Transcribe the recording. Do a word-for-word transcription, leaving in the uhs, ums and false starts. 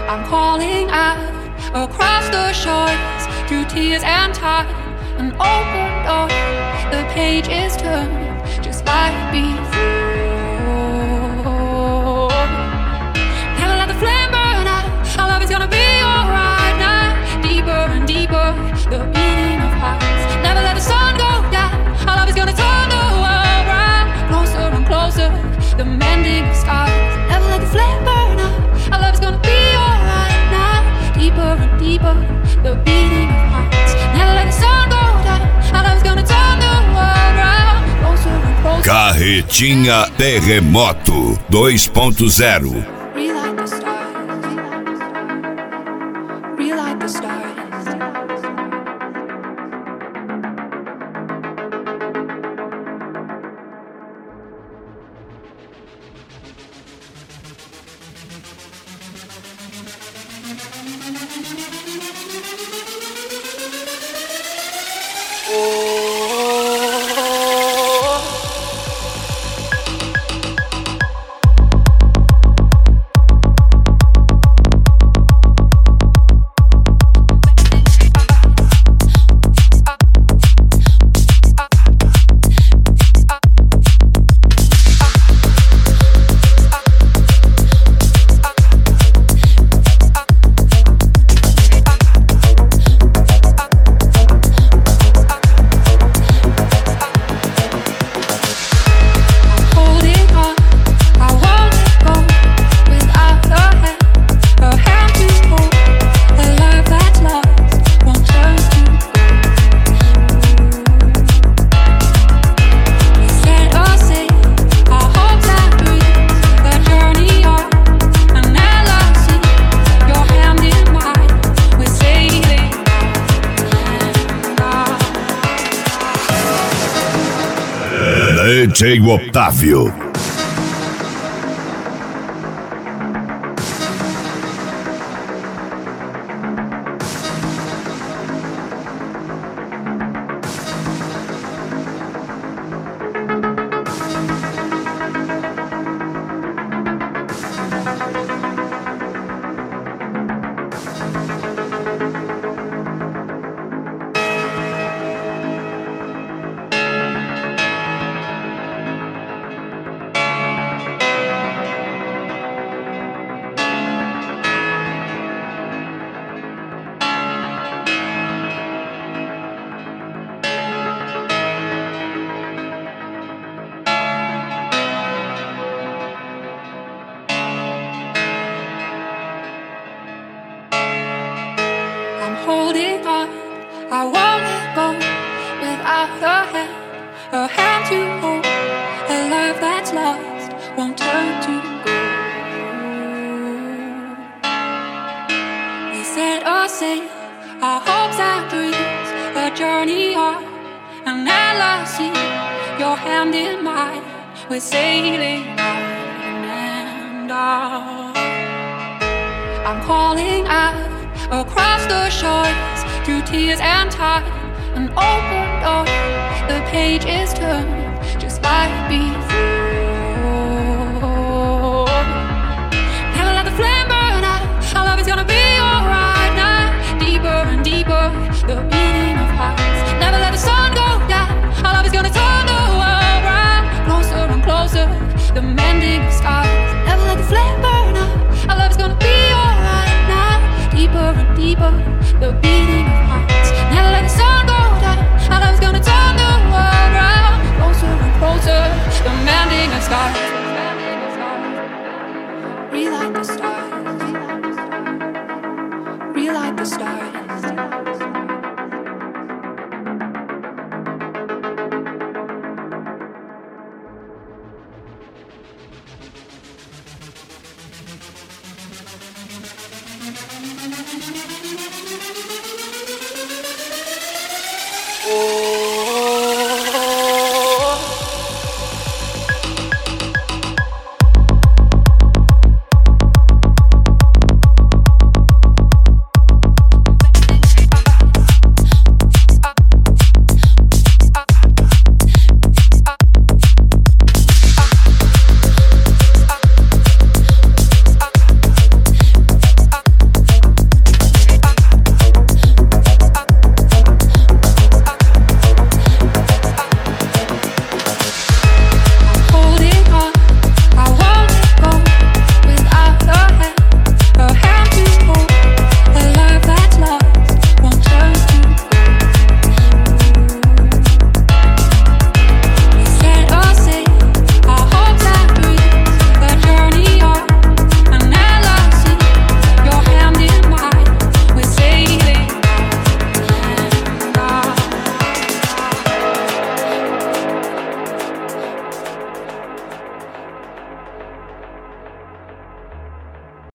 I'm calling out across the shores through tears and time. An open door, the page is turned just like before. Never let the flame burn out. Our love is gonna be alright now. Deeper and deeper, the beating of hearts. Never let the sun go down. Our love is gonna turn the world round. Closer and closer, the mending of scars. Never let the flame burn out. Our love is gonna be alright now. Deeper and deeper, the beating of hearts. Never let the sun go down. Our love is gonna turn the world round. Closer and closer. Carretinha Terremoto dois ponto zero. Relight the stars. Relight the stars. D J Otávio. Holding on, I won't let go without her hand, her hand to hold. A love that's lost won't turn to gold. We set a sail, our hopes and dreams, a journey on, an endless sea. Your hand in mine, we're sailing on and on. I'm calling out across the shores through tears and time. An open door, the page is turned just like before. Never let the flame burn out. Our love is gonna be alright now. Deeper and deeper, the beating of hearts. Never let the sun go down. Our love is gonna turn the world round. Closer and closer, the mending of scars. Never let the flame burn out. Our love is gonna be alright now. Deeper and deeper, the beating of hearts. Never let the sun go down. Our love's gonna turn the world round. Closer and closer, the mending of scars. Relight the stars.